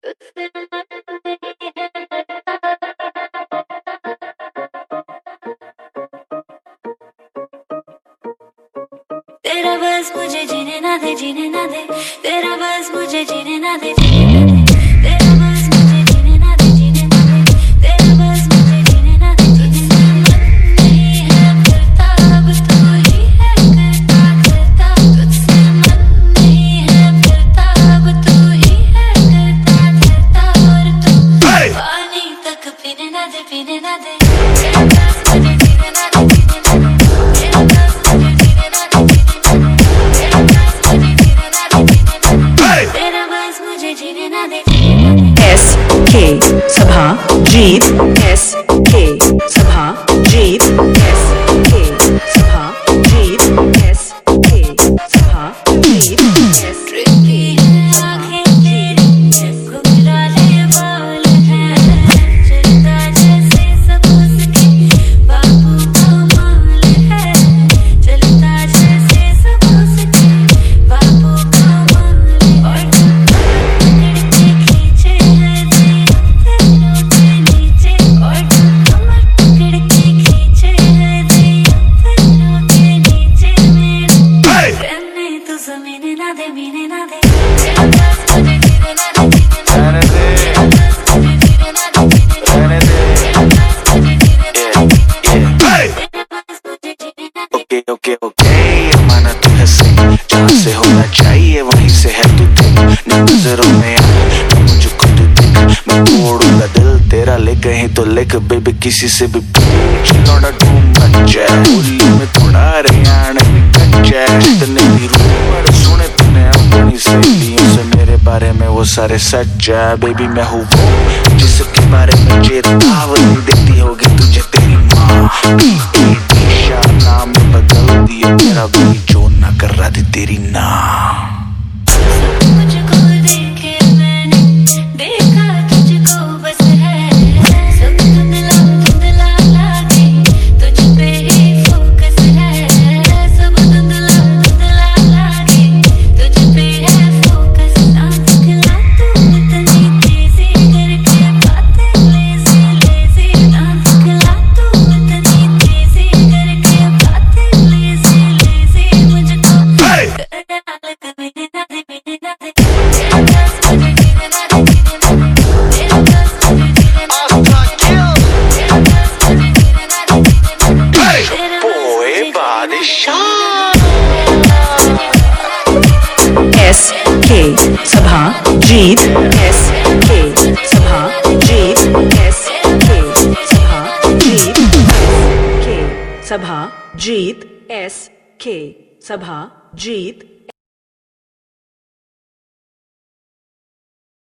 तेरा बस मुझे जीने ना दे, जीने ना दे। तेरा बस मुझे जीने ना दे, जीने ना दे। तेरा बस मुझे जीने ना दे, जीने ना दे। तेरा बस मुझे जीने ना दे, जीने ना दे। मन नहीं है फिरता, अब तू ही है करता करता। तुझसे मन नहीं है फिरता, अब तू ही है करता करता। और तू पानी तक पीने ना दे, पीने ना दे। तेरा बस मुझे जीने ना दे, जीने ना दे। तेरा बस मुझे जीने ना दे, SK सभा जीत, SK सभा जीत, SK सभा जीत, SK सभा जीत। ट्रिकी है आँखें तेरी, घुंघराले बाल हैं, चलता जैसे सबूस के बाबू कमाल है। चलता जैसे सबूस के बाबू कमाल है। और लड़के खींचे हैं तेरे पैरों के नीचे, और कमर पकड़ के खींचे हैं तेरे पैरों के नीचे। मेरे रहने तू ज़मीन ना दे, मीने ना दे। तेरा बस मुझे जीने ना दे, जीने ना दे। तेरा बस मुझे जीने ना दे, जीने ना दे। तेरा बस मुझे जीने ना दे, जीने ना दे। तेरा बस मुझे जीने ना दे। ओके ओके ओके, माना तू है सही, जहाँ से होना चाहिए वहीं से है तू ठीक। नजरों में आ मुझको तू दिख, मैं तोड़ूंगा दिल तेरा, ले कहीं तो लिख बेबी किसी से भी पूछ। लौटा तू मच है, बोली में थोड़ा हरियाणा भी कच्चा है। जितने भी रूमर सुने तूने अपनी सहेलियों से मेरे बारे में वो सारे सच है। बेबी मैं हूँ वो जिसके बारे में चेतावनी देती होगी तुझे तेरी माँ। ईशा नाम बदल दिया मेरा, भी जो ना कर रहा थी तेरी ना। मुझको देखे मैंने, देखा तुझको बस है। सब धुंधला धुंधला लागे, तुझ पे ही फोकस है। सब धुंधला धुंधला लागे, तुझ पे है फोकस। ना दिखला तू इतनी तेजी करके बातें लेजी लेजी। ना दिखला तू इतनी तेजी करके बातें लेजी लेजी। मुझको करना कभी ना दे, पीने ना दे। तेरा बस मुझे जीने ना दे, जीने ना दे। तेरा बस मुझे जीने ना दे, तेरा बस मुझे जीने ना दे, जीने ना दे। तेरा ओए बादशाह। SK सभा जीत, SK सभा जीत, SK सभा जीत, SK सभा जीत, SK सभा जीत।